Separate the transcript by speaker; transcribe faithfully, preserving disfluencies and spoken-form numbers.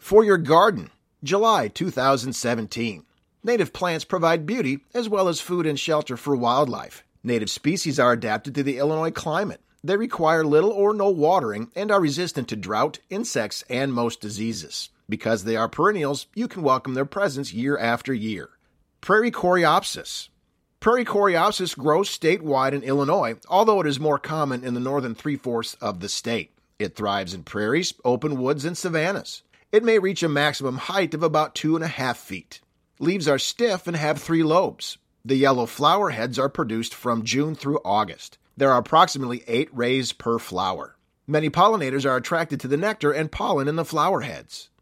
Speaker 1: For your garden, July two thousand seventeen. Native plants provide beauty as well as food and shelter for wildlife. Native species are adapted to the Illinois climate. They require little or no watering and are resistant to drought, insects, and most diseases. Because they are perennials, you can welcome their presence year after year. Prairie Coreopsis. Prairie Coreopsis grows statewide in Illinois, although it is more common in the northern three-fourths of the state. It thrives in prairies, open woods, and savannas. It may reach a maximum height of about two and a half feet. Leaves are stiff and have three lobes. The yellow flower heads are produced from June through August. There are approximately eight rays per flower. Many pollinators are attracted to the nectar and pollen in the flower heads.